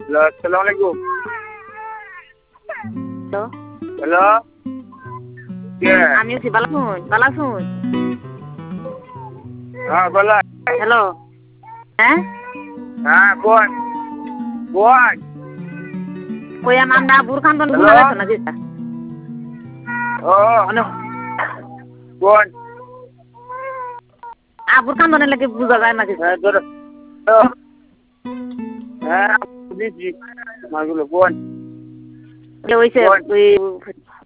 Assalamualaikum. Hello. Hello. আমি আছি বালাসুন হ্যাঁ বলা হ্যালো হ্যাঁ হ্যাঁ কোন কই আমরা বুরখান বন ভুলা গেছ না দিতা ও হ্যালো কোন বুরখান বনে লাগে বুঝা যায় না দিতা হ্যাঁ বুঝছি মাগুলো কোন ওইছে ওই